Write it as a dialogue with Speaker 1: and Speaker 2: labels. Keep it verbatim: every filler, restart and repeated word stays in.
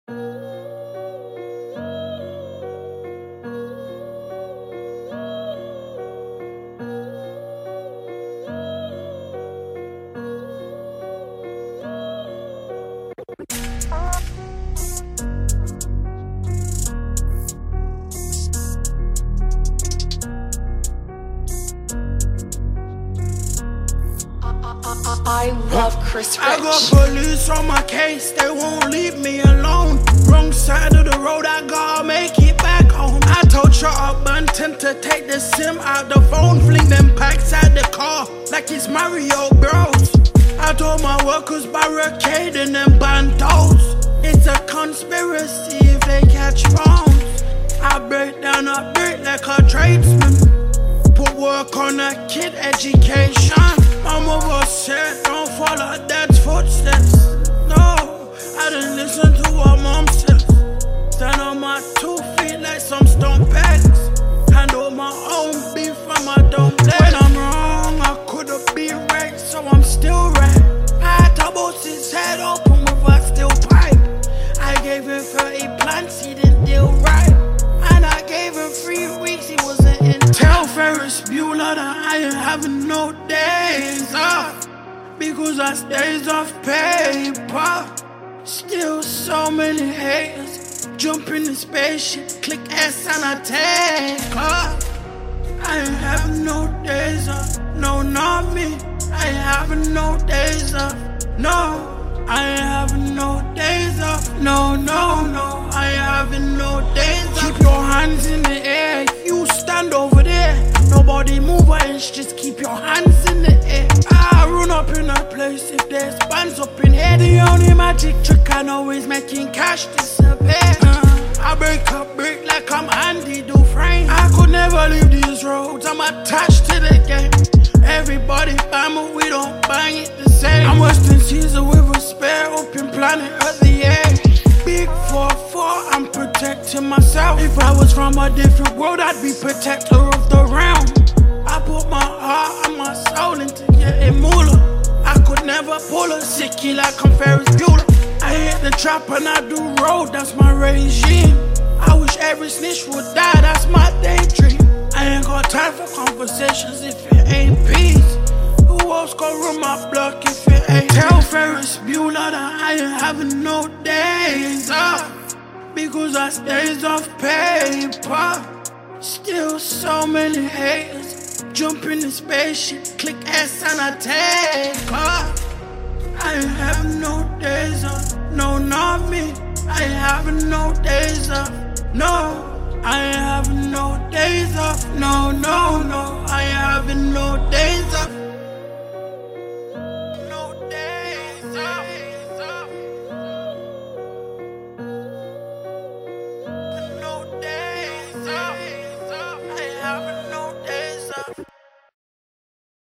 Speaker 1: I love Chris Rich.
Speaker 2: I got police on my case, they won't leave me alone. Wrong side of the road, I gotta make it back home. I told Shot Bunton to take the SIM out the phone, fling them packs out the car like it's Mario Bros. I told my workers barricading them bandos. It's a conspiracy if they catch phones. I break down a brick like a tradesman. Put work on a kid education. Mama was said, don't follow dad's footsteps. No, I didn't listen to what mom said. Stand on my two feet like some stone pegs. Handle my own beef and I don't blame. When I'm wrong, I could've been right, so I'm still right. I had to bust his head open with a steel pipe. I gave him thirty plants, he didn't deal right. And I gave him three weeks, he wasn't in. Tell Ferris Bueller that I ain't having no days off, because that's days off paper. Still so many haters. Jump in the spaceship, click S and I take off. I ain't having no days off, no, not me. I ain't having no days off, no. I ain't having no days off, no, no, no. I ain't having no days off. Keep your hands in the air, you stand over there. Nobody move an inch, just keep your hands in the air. I run up in a place if there's bands up in here. The only magic trick I know is making cash disappear. uh, I break up break like I'm Andy Dufresne. I could never leave these roads, I'm attached to the game. Everybody bang, but we don't bang it the same. I'm Western Caesar with a spare open planet of the air. Big four four, I'm protecting myself. If I was from a different world, I'd be protector of the realm. I put my heart and my soul into getting moolah. I could never pull a sickie like I'm Ferris Bueller. I hit the trap and I do road, that's my regime. I wish every snitch would die, that's my daydream. I ain't got time for conversations if it ain't peace. Who else gon' run my block if it ain't? Tell Ferris Bueller that I ain't having no days off, because that's days off paper. Still so many haters. Jump in the spaceship, click S and I take off. I ain't having no days off, no, not me. I ain't having no days off, no. I ain't having no days off, no, no.